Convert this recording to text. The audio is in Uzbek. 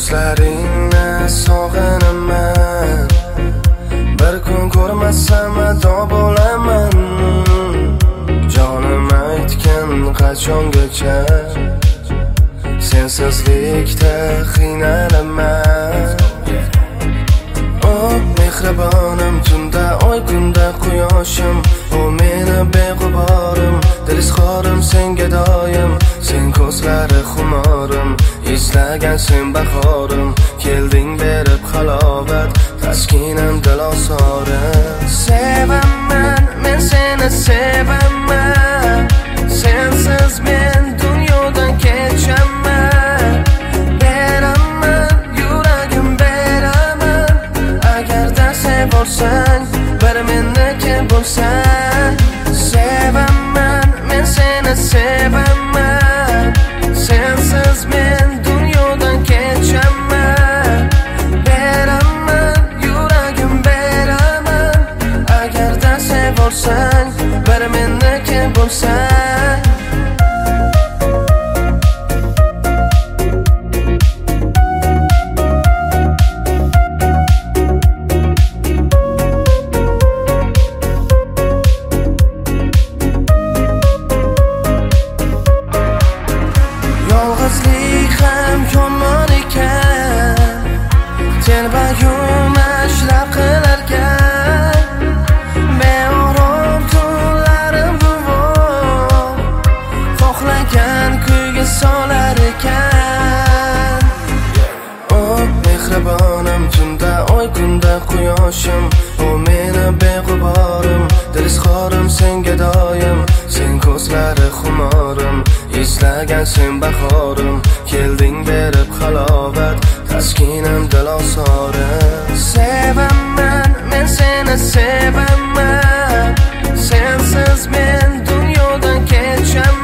ko'zlaringni sog'inaman, bir kun ko'rmasam ado bo'laman. Jonim aytgan qachongacha sensizlikda qiynalaman. O mehribonim, tunda oy kunda quyoshim, o meni beg'uborim, dilizxorim senga doim. Sen ko'zlari xumorim, izlagan sen bahorim, kelding berib halovat, taskinam dil osorim. Sevaman, men seni sevaman, sensiz men dunyodan kechaman. Beraman, yuragim beraman, agarda sevorsan, bir menniki bo'lsan. Sevaman, men seni sevaman, sensiz men dunyodan kechaman. Beraman, yuragim beraman, agarda sevorsan, bir menniki bo'lsan. Yolg'izlik ham yomon ekan, telbagum ashlab qilarkan. Beorom tunlarim buvor, xohlagan kuyga solar ekan. O mehribonim, tunda oy kunda quyoshim, o meni beg'uborim, dilizxorim senga doim. Sen ko'zlari xumorim, izlagan sen bahorim, kelding berib halovat, taskinam dil osorim. Sevaman, men seni sevaman, sensiz men dunyodan kechaman.